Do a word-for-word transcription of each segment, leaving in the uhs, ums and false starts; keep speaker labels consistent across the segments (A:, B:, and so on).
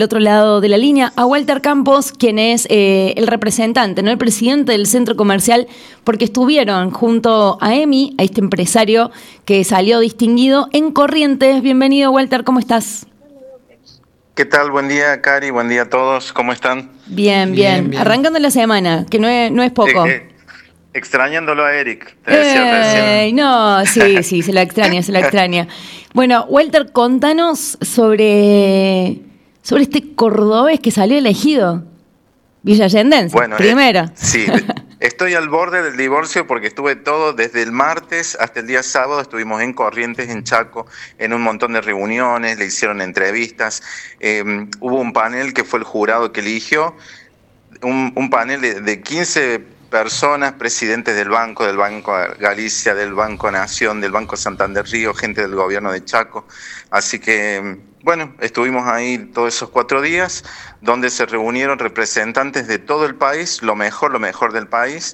A: Del otro lado de la línea, a Walter Campos, quien es eh, el representante, no el presidente del centro comercial, porque estuvieron junto a Emi, a este empresario que salió distinguido en Corrientes. Bienvenido, Walter, ¿cómo estás?
B: ¿Qué tal? Buen día, Cari, buen día a todos, ¿cómo están?
A: Bien, bien, bien. bien. Arrancando la semana, que no es, no es poco.
B: Eh, eh, extrañándolo a Eric, te decía
A: recién. No, sí, sí, se la extraña, se la extraña. Bueno, Walter, contanos sobre... sobre este cordobés que salió elegido, villayendense,
B: bueno,
A: primero.
B: Eh, sí, estoy al borde del divorcio porque estuve todo, desde el martes hasta el día sábado, estuvimos en Corrientes, en Chaco, en un montón de reuniones, le hicieron entrevistas, eh, hubo un panel que fue el jurado que eligió, un, un panel de, de quince personas, presidentes del Banco, del Banco Galicia, del Banco Nación, del Banco Santander Río, gente del gobierno de Chaco, así que... Bueno, estuvimos ahí todos esos cuatro días, donde se reunieron representantes de todo el país, lo mejor, lo mejor del país,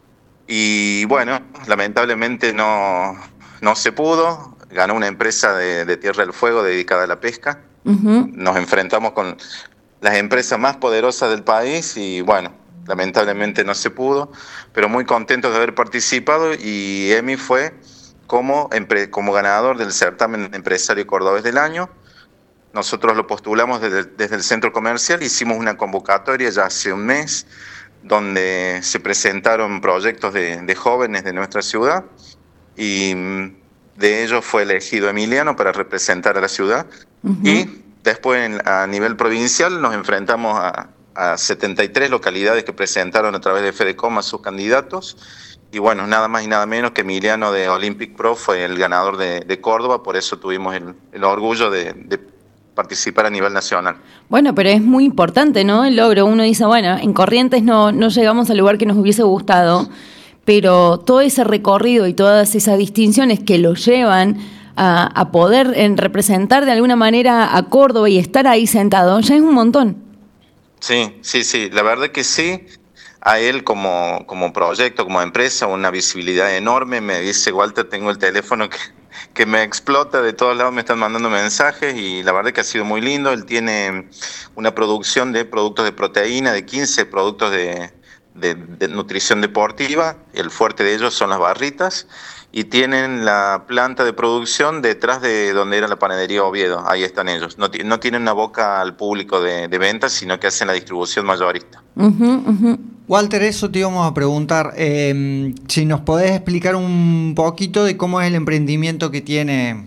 B: y bueno, lamentablemente no, no se pudo, ganó una empresa de, de Tierra del Fuego dedicada a la pesca, uh-huh. Nos enfrentamos con las empresas más poderosas del país y bueno, lamentablemente no se pudo, pero muy contentos de haber participado y Emi fue como, como ganador del certamen empresario cordobés del año. Nosotros lo postulamos desde, desde el centro comercial, hicimos una convocatoria ya hace un mes, donde se presentaron proyectos de, de jóvenes de nuestra ciudad y de ellos fue elegido Emiliano para representar a la ciudad. Uh-huh. Y después en, a nivel provincial nos enfrentamos a, a setenta y tres localidades que presentaron a través de Fedecom a sus candidatos. Y bueno, nada más y nada menos que Emiliano de Olympic Pro fue el ganador de, de Córdoba, por eso tuvimos el, el orgullo de, de participar a nivel nacional.
A: Bueno, pero es muy importante, ¿no? El logro. Uno dice, bueno, en Corrientes no, no llegamos al lugar que nos hubiese gustado, pero todo ese recorrido y todas esas distinciones que lo llevan a, a poder en representar de alguna manera a Córdoba y estar ahí sentado, ya es un montón.
B: Sí, sí, sí, la verdad que sí. A él como, como proyecto, como empresa, una visibilidad enorme. Me dice, Walter, tengo el teléfono que, que me explota, de todos lados me están mandando mensajes y la verdad que ha sido muy lindo. Él tiene una producción de productos de proteína, de quince productos de, de, de nutrición deportiva. El fuerte de ellos son las barritas y tienen la planta de producción detrás de donde era la panadería Oviedo. Ahí están ellos. No, no tienen una boca al público de, de ventas, sino que hacen la distribución mayorista.
C: Uh-huh, uh-huh. Walter, eso te íbamos a preguntar, eh, si nos podés explicar un poquito de cómo es el emprendimiento que tiene.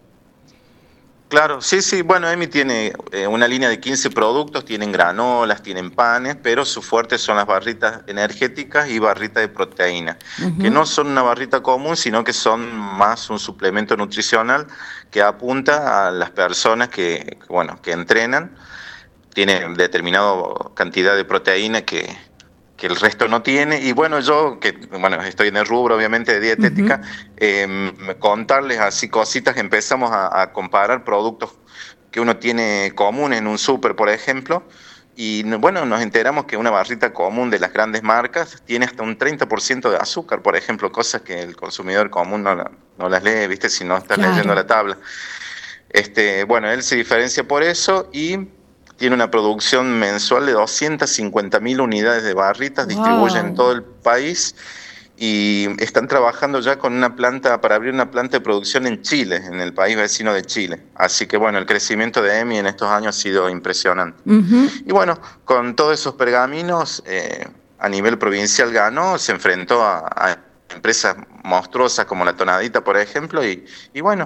B: Claro, sí, sí, bueno, Emi tiene eh, una línea de quince productos, tienen granolas, tienen panes, pero su fuerte son las barritas energéticas y barritas de proteína, uh-huh. que no son una barrita común, sino que son más un suplemento nutricional que apunta a las personas que, que bueno, que entrenan, tienen determinada cantidad de proteína que... que el resto no tiene, y bueno, yo, que bueno, estoy en el rubro obviamente de dietética, uh-huh. eh, contarles así cositas, empezamos a, a comparar productos que uno tiene común en un súper, por ejemplo, y bueno, nos enteramos que una barrita común de las grandes marcas tiene hasta un treinta por ciento de azúcar, por ejemplo, cosas que el consumidor común no, la, no las lee, ¿viste? Si no estás claro. leyendo la tabla. Este, bueno, él se diferencia por eso y... tiene una producción mensual de doscientas cincuenta mil unidades de barritas, wow. distribuyen en todo el país y están trabajando ya con una planta, para abrir una planta de producción en Chile, en el país vecino de Chile. Así que bueno, el crecimiento de Emi en estos años ha sido impresionante. Uh-huh. Y bueno, con todos esos pergaminos, eh, a nivel provincial ganó, se enfrentó a, a empresas monstruosas como La Tonadita, por ejemplo, y, y bueno,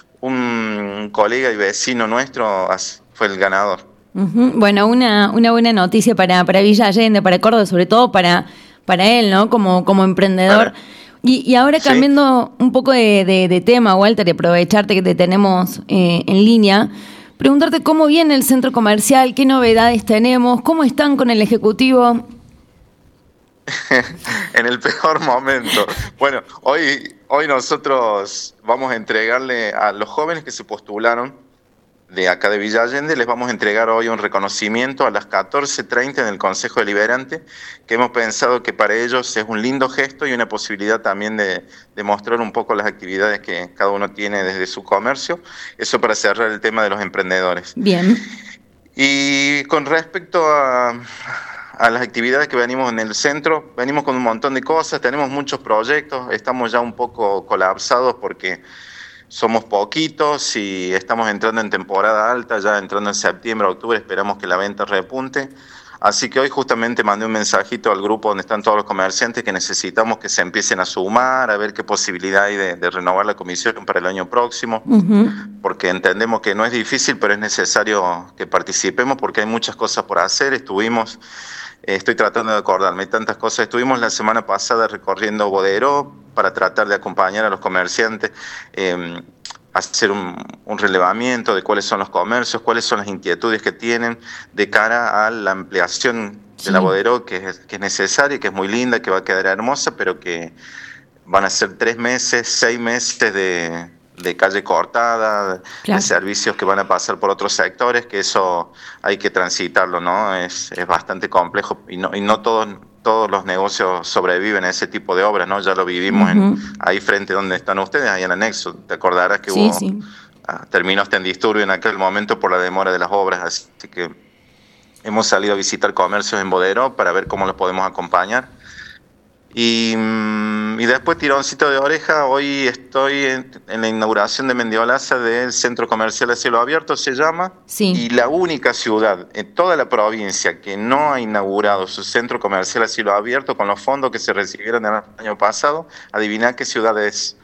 B: un colega y vecino nuestro fue el ganador.
A: Uh-huh. Bueno, una, una buena noticia para, para Villa Allende, para Córdoba, sobre todo para, para él, ¿no? Como, como emprendedor. Y, y ahora cambiando sí. un poco de, de, de tema, Walter, y aprovecharte que te tenemos eh, en línea, preguntarte cómo viene el centro comercial, qué novedades tenemos, cómo están con el ejecutivo.
B: En el peor momento. Bueno, hoy, hoy nosotros vamos a entregarle a los jóvenes que se postularon de acá de Villa Allende, les vamos a entregar hoy un reconocimiento a las catorce treinta en el Consejo Deliberante, que hemos pensado que para ellos es un lindo gesto y una posibilidad también de, de mostrar un poco las actividades que cada uno tiene desde su comercio, eso para cerrar el tema de los emprendedores.
A: Bien.
B: Y con respecto a, a las actividades que venimos en el centro, venimos con un montón de cosas, tenemos muchos proyectos, estamos ya un poco colapsados porque somos poquitos y estamos entrando en temporada alta, ya entrando en septiembre, octubre, esperamos que la venta repunte. Así que hoy justamente mandé un mensajito al grupo donde están todos los comerciantes que necesitamos que se empiecen a sumar, a ver qué posibilidad hay de, de renovar la comisión para el año próximo, uh-huh. porque entendemos que no es difícil, pero es necesario que participemos porque hay muchas cosas por hacer. Estuvimos, eh, estoy tratando de acordarme tantas cosas, estuvimos la semana pasada recorriendo Boderó para tratar de acompañar a los comerciantes, eh, hacer un, un relevamiento de cuáles son los comercios, cuáles son las inquietudes que tienen de cara a la ampliación sí. de la Boderó, que es, que es necesaria, que es muy linda, que va a quedar hermosa, pero que van a ser tres meses, seis meses de, de calle cortada, claro. de servicios que van a pasar por otros sectores, que eso hay que transitarlo, ¿no? Es, es bastante complejo y no, y no todos... todos los negocios sobreviven a ese tipo de obras, ¿no? Ya lo vivimos uh-huh. en, ahí frente donde están ustedes, ahí en el anexo. Te acordarás que sí, hubo, sí. Ah, terminó hasta en disturbio en aquel momento por la demora de las obras, así que hemos salido a visitar comercios en Boderó para ver cómo los podemos acompañar. Y, y después, tironcito de oreja, hoy estoy en, en la inauguración de Mendiolaza del Centro Comercial a Cielo Abierto, se llama, sí. y la única ciudad en toda la provincia que no ha inaugurado su Centro Comercial a Cielo Abierto con los fondos que se recibieron el año pasado. Adivina qué ciudad es.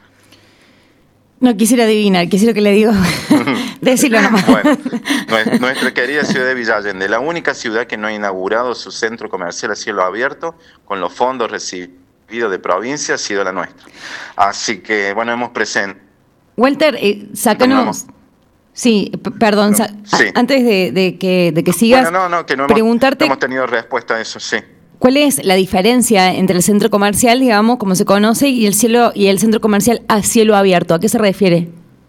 A: No quisiera adivinar, quisiera que le digo, decirlo nomás.
B: Bueno, nuestra querida ciudad de Villa Allende, la única ciudad que no ha inaugurado su Centro Comercial a Cielo Abierto con los fondos recibidos de provincia ha sido la nuestra. Así que, bueno, hemos presentado.
A: Walter, eh, sácanos. Sí, p- perdón,
B: no,
A: sa-
B: sí.
A: A- antes de, de, que, de que sigas,
B: bueno, no, no, que no hemos,
A: preguntarte.
B: No hemos tenido respuesta a eso, sí.
A: ¿Cuál es la diferencia entre el centro comercial, digamos, como se conoce, y el cielo y el centro comercial a cielo abierto? ¿A qué se refiere?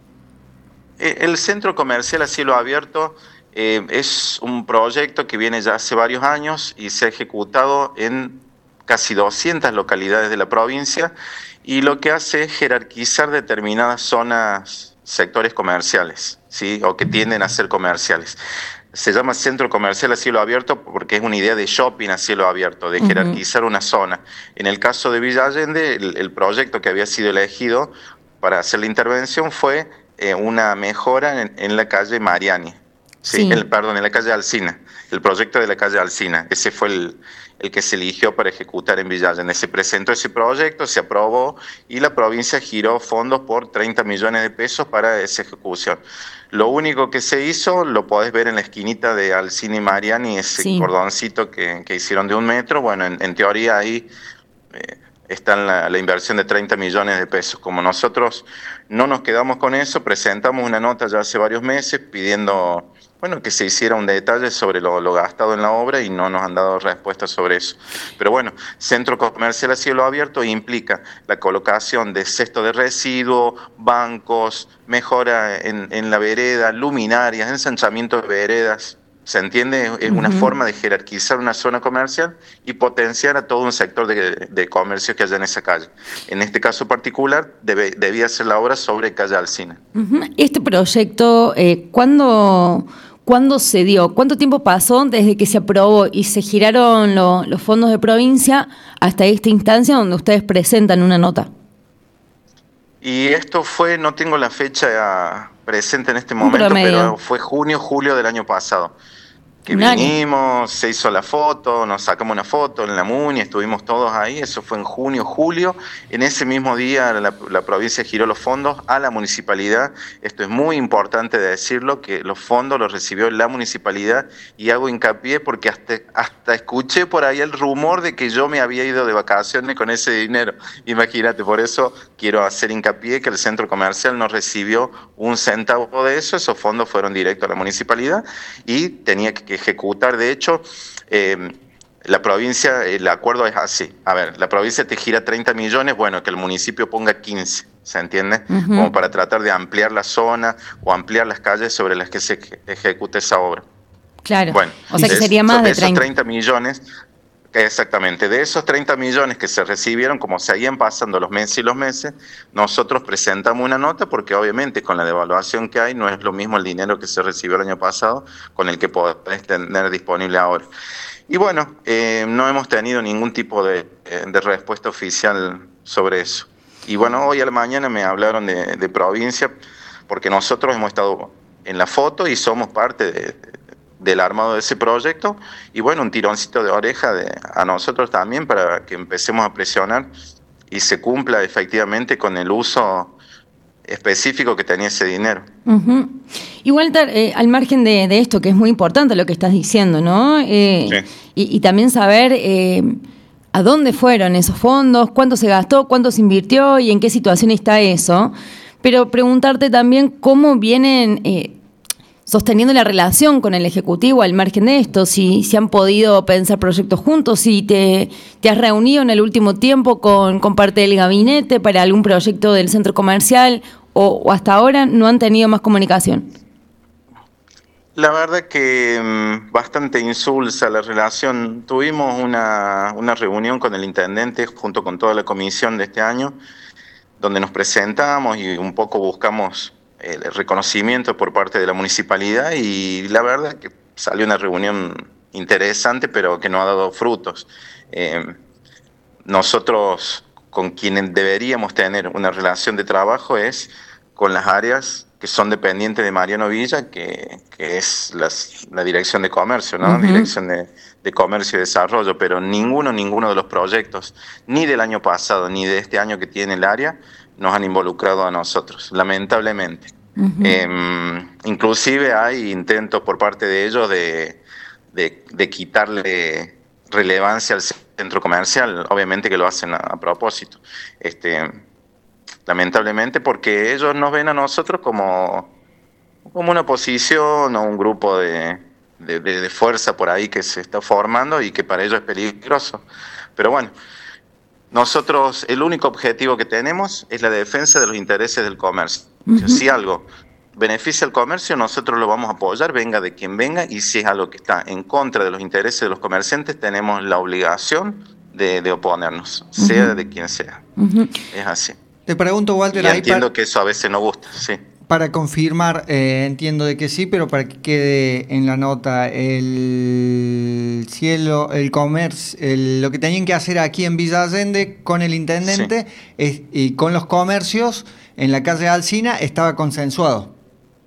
B: El centro comercial a cielo abierto eh, es un proyecto que viene ya hace varios años y se ha ejecutado en casi doscientas localidades de la provincia y lo que hace es jerarquizar determinadas zonas, sectores comerciales, ¿sí? O que tienden a ser comerciales. Se llama centro comercial a cielo abierto porque es una idea de shopping a cielo abierto, de jerarquizar uh-huh. una zona. En el caso de Villa Allende, el, el proyecto que había sido elegido para hacer la intervención fue eh, una mejora en, en la calle Mariani, ¿sí? Sí. El, perdón, en la calle Alsina, el proyecto de la calle Alsina. Ese fue el, el que se eligió para ejecutar en Villa Allende. Se presentó ese proyecto, se aprobó y la provincia giró fondos por treinta millones de pesos para esa ejecución. Lo único que se hizo, lo podés ver en la esquinita de Alsina y Mariani, ese sí. cordoncito que, que hicieron de un metro. Bueno, en, en teoría ahí eh, está la, la inversión de treinta millones de pesos. Como nosotros no nos quedamos con eso, presentamos una nota ya hace varios meses pidiendo, bueno, que se hiciera un detalle sobre lo, lo gastado en la obra y no nos han dado respuesta sobre eso. Pero bueno, centro comercial a cielo abierto implica la colocación de cesto de residuos, bancos, mejora en, en la vereda, luminarias, ensanchamiento de veredas. ¿Se entiende? Es una uh-huh. forma de jerarquizar una zona comercial y potenciar a todo un sector de, de comercio que haya en esa calle. En este caso particular, debe, debía ser la obra sobre calle Alsina.
A: Uh-huh. Este proyecto, eh, ¿cuándo, ¿cuándo se dio? ¿Cuánto tiempo pasó desde que se aprobó y se giraron lo, los fondos de provincia hasta esta instancia donde ustedes presentan una nota?
B: Y esto fue, no tengo la fecha presente en este momento, pero fue junio, julio del año pasado. Que vinimos, se hizo la foto, nos sacamos una foto en la Muni, estuvimos todos ahí, eso fue en junio, julio. En ese mismo día la, la provincia giró los fondos a la municipalidad. Esto es muy importante de decirlo, que los fondos los recibió la municipalidad y hago hincapié porque hasta, hasta escuché por ahí el rumor de que yo me había ido de vacaciones con ese dinero. Imagínate, por eso quiero hacer hincapié que el centro comercial no recibió un centavo de eso, esos fondos fueron directos a la municipalidad y tenía que ejecutar. De hecho, eh, la provincia, el acuerdo es así. A ver, la provincia te gira treinta millones, bueno, que el municipio ponga quince, ¿se entiende? Uh-huh. Como para tratar de ampliar la zona o ampliar las calles sobre las que se ejecute esa obra.
A: Claro,
B: bueno,
A: o sea que sería más de treinta.
B: treinta millones, Exactamente, de esos treinta millones que se recibieron, como seguían pasando los meses y los meses, nosotros presentamos una nota porque obviamente con la devaluación que hay no es lo mismo el dinero que se recibió el año pasado con el que podés tener disponible ahora. Y bueno, eh, no hemos tenido ningún tipo de, de respuesta oficial sobre eso. Y bueno, hoy a la mañana me hablaron de, de provincia porque nosotros hemos estado en la foto y somos parte de, del armado de ese proyecto, y bueno, un tironcito de oreja de, a nosotros también para que empecemos a presionar y se cumpla efectivamente con el uso específico que tenía ese dinero.
A: Uh-huh. Y Walter, eh, al margen de, de esto, que es muy importante lo que estás diciendo, ¿no? Eh, sí. y, y también saber eh, a dónde fueron esos fondos, cuánto se gastó, cuánto se invirtió y en qué situación está eso, pero preguntarte también cómo vienen... Eh, sosteniendo la relación con el Ejecutivo al margen de esto, si, si han podido pensar proyectos juntos, si te, te has reunido en el último tiempo con, con parte del gabinete para algún proyecto del centro comercial o, o hasta ahora no han tenido más comunicación.
B: La verdad que mmm, bastante insulsa la relación. Tuvimos una, una reunión con el intendente junto con toda la comisión de este año, donde nos presentamos y un poco buscamos el reconocimiento por parte de la municipalidad, y la verdad que salió una reunión interesante pero que no ha dado frutos. Eh, nosotros con quienes deberíamos tener una relación de trabajo es con las áreas que son dependientes de Mariano Villa, que, que es las, la Dirección de Comercio, ¿no? Uh-huh. Dirección de, de Comercio y Desarrollo, pero ninguno, ninguno de los proyectos, ni del año pasado ni de este año que tiene el área, nos han involucrado a nosotros, lamentablemente. Uh-huh. Eh, inclusive hay intentos por parte de ellos de, de, de quitarle relevancia al centro comercial, obviamente que lo hacen a, a propósito, este, lamentablemente porque ellos nos ven a nosotros como, como una oposición o un grupo de, de, de, de fuerza por ahí que se está formando y que para ellos es peligroso. Pero bueno, nosotros el único objetivo que tenemos es la defensa de los intereses del comercio. Uh-huh. Si algo beneficia al comercio, nosotros lo vamos a apoyar, venga de quien venga, y si es algo que está en contra de los intereses de los comerciantes, tenemos la obligación de, de oponernos, uh-huh. sea de quien sea. Uh-huh. Es así.
C: Te pregunto, Walter,
B: y
C: ahí
B: entiendo
C: para...
B: que eso a veces no gusta, sí.
C: Para confirmar, eh, entiendo de que sí, pero para que quede en la nota, el cielo, el comercio, el, lo que tenían que hacer aquí en Villa Allende con el intendente sí. es, y con los comercios en la calle Alsina estaba consensuado.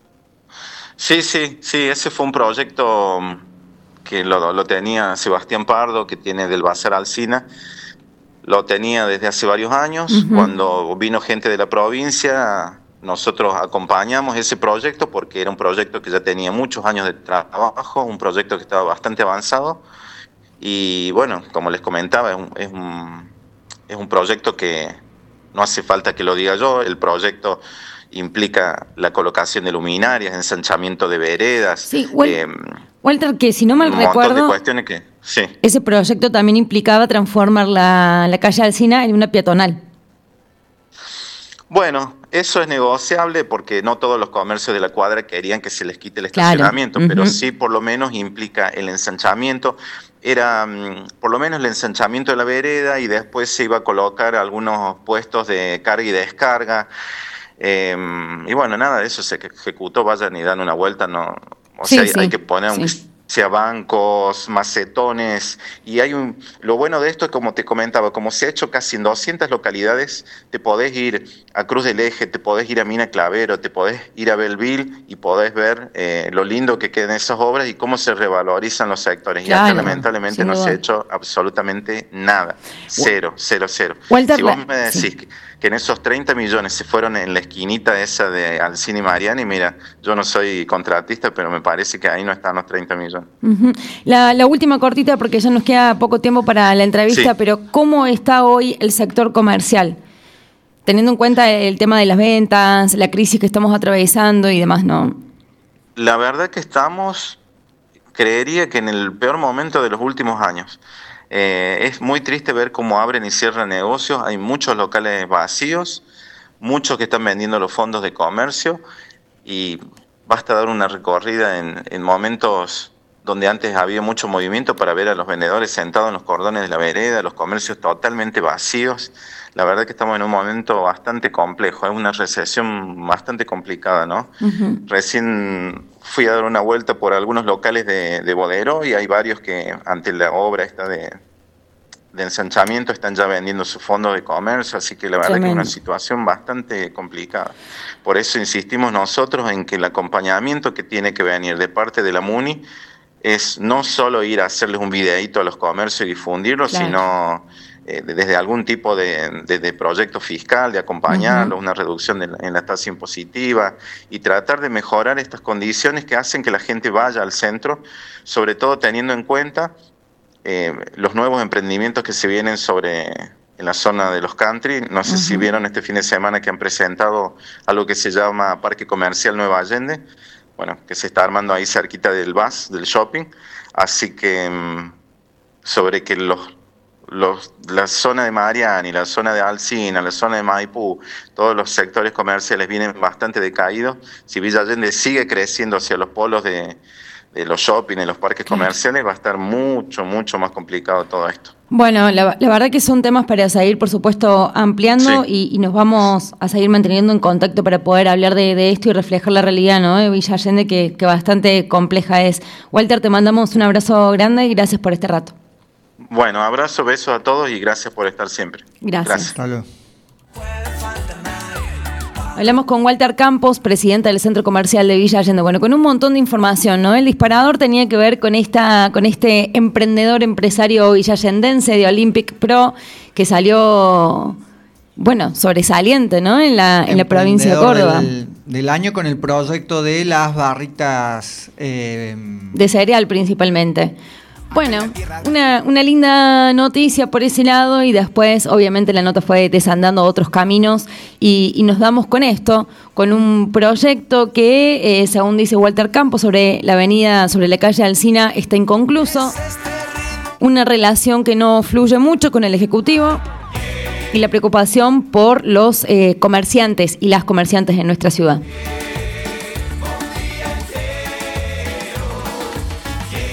B: Sí, sí, sí, ese fue un proyecto que lo, lo tenía Sebastián Pardo, que tiene del Bazar Alsina. Lo tenía desde hace varios años. Uh-huh. Cuando vino gente de la provincia, nosotros acompañamos ese proyecto porque era un proyecto que ya tenía muchos años de trabajo, un proyecto que estaba bastante avanzado. Y bueno, como les comentaba, es un, es un, es un proyecto que no hace falta que lo diga yo. El proyecto implica la colocación de luminarias, ensanchamiento de veredas.
A: Sí, Walter, eh, Walter, que si no mal
B: un
A: recuerdo,
B: montón de cuestiones que, sí.
A: ese proyecto también implicaba transformar la, la calle Alsina en una peatonal.
B: Bueno, eso es negociable porque no todos los comercios de la cuadra querían que se les quite el estacionamiento, claro. uh-huh. pero sí por lo menos implica el ensanchamiento. Era um, por lo menos el ensanchamiento de la vereda, y después se iba a colocar algunos puestos de carga y descarga. Eh, y bueno, nada de eso se ejecutó, vayan y dan una vuelta, no, o sí, sea, hay, sí, hay que poner sí. un... sea bancos, macetones, y hay un, lo bueno de esto es como te comentaba, como se ha hecho casi en doscientas localidades, te podés ir a Cruz del Eje, te podés ir a Mina Clavero, te podés ir a Belville y podés ver eh, lo lindo que quedan esas obras y cómo se revalorizan los sectores. Claro, y acá lamentablemente no se ha hecho absolutamente nada, cero, cero, cero. Walter, si vos me decís sí. que, que en esos treinta millones se fueron en la esquinita esa de Alsina y Mariani, mira, yo no soy contratista, pero me parece que ahí no están los treinta millones.
A: Uh-huh. La, la última cortita, porque ya nos queda poco tiempo para la entrevista, sí. pero ¿cómo está hoy el sector comercial? Teniendo en cuenta el tema de las ventas, la crisis que estamos atravesando y demás, ¿no?
B: La verdad que estamos, creería que en el peor momento de los últimos años. Eh, es muy triste ver cómo abren y cierran negocios, hay muchos locales vacíos, muchos que están vendiendo los fondos de comercio, y basta dar una recorrida en, en momentos donde antes había mucho movimiento, para ver a los vendedores sentados en los cordones de la vereda, los comercios totalmente vacíos. La verdad que estamos en un momento bastante complejo, es una recesión bastante complicada, ¿no? Uh-huh. Recién fui a dar una vuelta por algunos locales de, de bodero y hay varios que ante la obra esta de, de ensanchamiento están ya vendiendo su fondo de comercio, así que la verdad Tremendo. que es una situación bastante complicada. Por eso insistimos nosotros en que el acompañamiento que tiene que venir de parte de la MUNI es no solo ir a hacerles un videíto a los comercios y difundirlo, claro. sino eh, desde algún tipo de, de, de proyecto fiscal, de acompañarlo, uh-huh. una reducción de la, en la tasa impositiva y tratar de mejorar estas condiciones que hacen que la gente vaya al centro, sobre todo teniendo en cuenta eh, los nuevos emprendimientos que se vienen sobre en la zona de los country. No sé uh-huh. si vieron este fin de semana que han presentado algo que se llama Parque Comercial Nueva Allende, bueno, que se está armando ahí cerquita del B A S, del shopping, así que sobre que los, los, la zona de Mariani, la zona de Alsina, la zona de Maipú, todos los sectores comerciales vienen bastante decaídos. Si Villa Allende sigue creciendo hacia los polos de, de los shopping, de los parques claro. comerciales, va a estar mucho, mucho más complicado todo esto.
A: Bueno, la, la verdad que son temas para seguir, por supuesto, ampliando sí. y, y nos vamos a seguir manteniendo en contacto para poder hablar de, de esto y reflejar la realidad, ¿no?, de Villa Allende, que, que bastante compleja es. Walter, te mandamos un abrazo grande y gracias por este rato.
B: Bueno, abrazo, besos a todos y gracias por estar siempre.
A: Gracias.
B: Gracias.
A: Hablamos con Walter Campos, presidente del Centro Comercial de Villa Allende. Bueno, con un montón de información, ¿no? El disparador tenía que ver con esta, con este emprendedor empresario villallendense de Olympic Pro que salió, bueno, sobresaliente, ¿no? En la, en la provincia de Córdoba.
C: Del, del año con el proyecto de las barritas eh,
A: de cereal principalmente. Bueno, una, una linda noticia por ese lado y después obviamente la nota fue desandando otros caminos y, y nos damos con esto, con un proyecto que, eh, según dice Walter Campos, sobre la avenida, sobre la calle Alsina está inconcluso, una relación que no fluye mucho con el Ejecutivo y la preocupación por los eh, comerciantes y las comerciantes en nuestra ciudad.